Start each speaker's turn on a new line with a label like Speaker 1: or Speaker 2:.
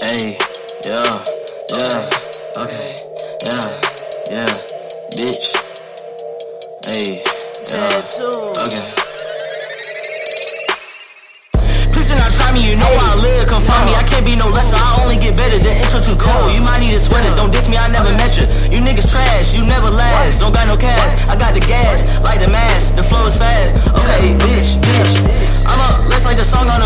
Speaker 1: Hey, yeah, okay, yeah, bitch. Hey, okay. Please do not try me, you know I live, come find me. I can't be no lesser, I only get better. The intro too cold, you might need a sweater. Don't diss me, I never met you. You niggas trash, you never last. Don't got no cash, I got the gas, like the mask. The flow is fast, okay, bitch. I'm up, let's like the song on